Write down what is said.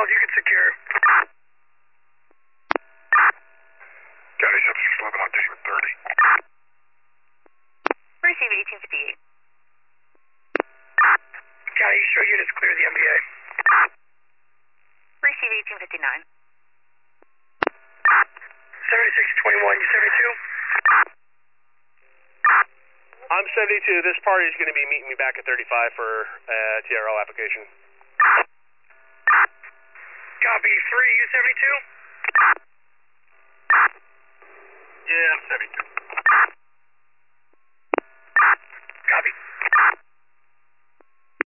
Charles, you can secure. County 7611 on David 30. Receive 1858. County, show units clear the MBA. Receive 1859. 7621, you 72? I'm 72. This party is going to be meeting me back at 35 for TRL application. Copy, 3, you 72? Yeah, I'm 72.